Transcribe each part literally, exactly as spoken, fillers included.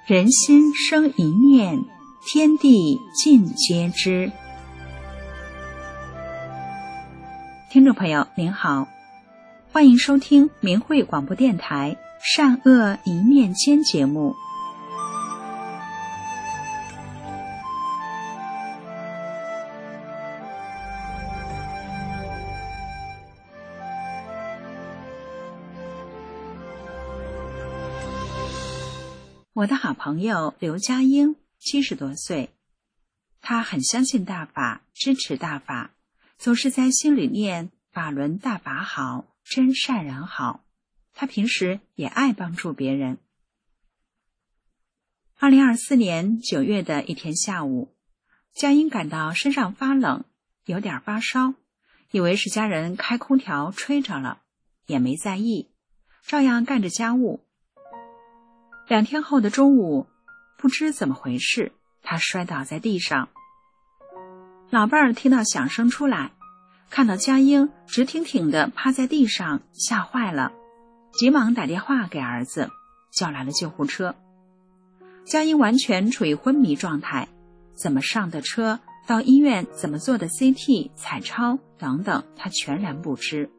人心生一念，天地尽皆知。听众朋友您好，欢迎收听明慧广播电台善恶一念间节目。我的好朋友刘佳英七十多岁，他很相信大法，支持大法，总是在心里念法轮大法好，真善人好。他平时也爱帮助别人。二零二四年九月的一天下午，佳英感到身上发冷，有点发烧，以为是家人开空调吹着了，也没在意，照样干着家务。两天后的中午，不知怎么回事，他摔倒在地上。老伴儿听到响声出来，看到佳英直挺挺地趴在地上，吓坏了，急忙打电话给儿子，叫来了救护车。佳英完全处于昏迷状态，怎么上的车，到医院怎么做的 C T、彩超等等，他全然不知。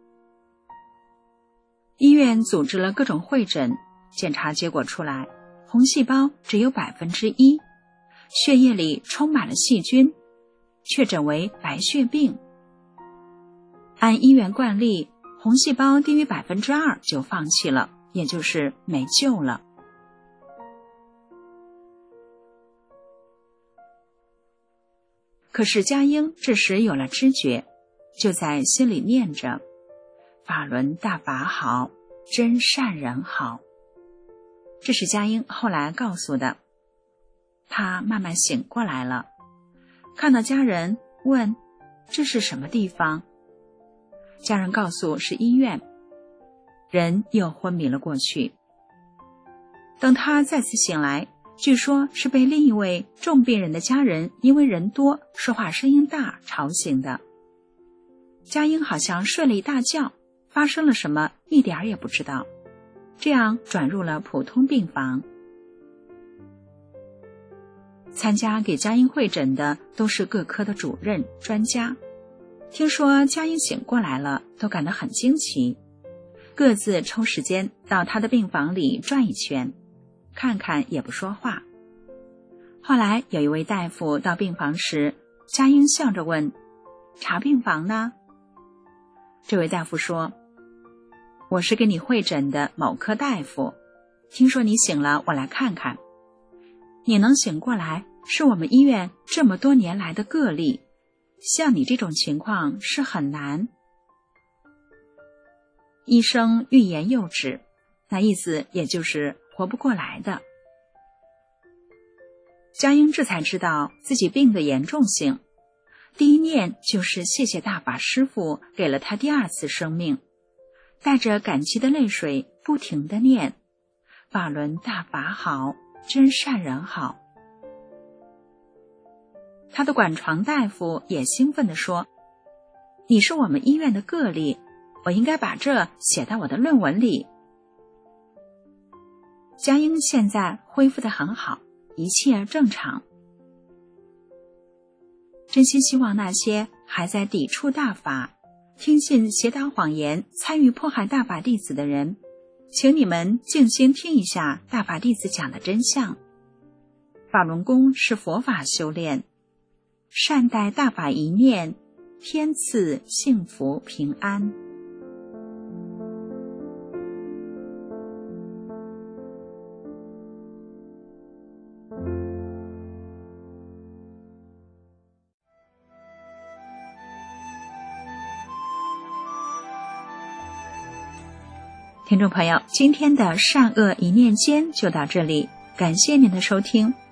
医院组织了各种会诊，检查结果出来，红细胞只有百分之一，血液里充满了细菌，确诊为白血病。按医院惯例，红细胞低于百分之二就放弃了，也就是没救了。可是佳英这时有了知觉，就在心里念着：法轮大法好，真善人好。这是佳英后来告诉的。她慢慢醒过来了，看到家人，问：这是什么地方？家人告诉是医院，人又昏迷了过去。等他再次醒来，据说是被另一位重病人的家人因为人多说话声音大吵醒的。佳英好像睡了一大觉，发生了什么一点儿也不知道，这样转入了普通病房。参加给佳英会诊的都是各科的主任专家，听说佳英醒过来了，都感到很惊奇，各自抽时间到她的病房里转一圈，看看也不说话。后来有一位大夫到病房时，佳英笑着问：查病房呢？这位大夫说：我是给你会诊的某科大夫，听说你醒了，我来看看。你能醒过来，是我们医院这么多年来的个例，像你这种情况是很难。医生欲言又止，那意思也就是活不过来的。佳英这才知道自己病的严重性，第一念就是谢谢大法师父给了他第二次生命，带着感激的泪水不停地念：法轮大法好，真善人好。他的管床大夫也兴奋地说：你是我们医院的个例，我应该把这写到我的论文里。佳英现在恢复得很好，一切正常。真心希望那些还在抵触大法、听信邪导谎言、参与迫害大法弟子的人，请你们静心听一下大法弟子讲的真相。法轮功是佛法修炼，善待大法一念，天赐幸福平安。听众朋友，今天的善恶一念间就到这里，感谢您的收听，